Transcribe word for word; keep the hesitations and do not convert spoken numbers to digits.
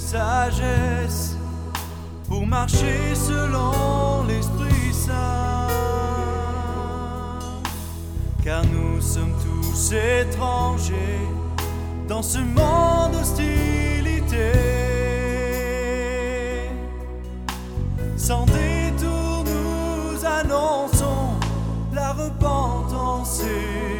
sagesse pour marcher selon l'Esprit Saint. Car nous sommes tous étrangers dans ce monde d'hostilité. Sans détour, nous annonçons la repentance et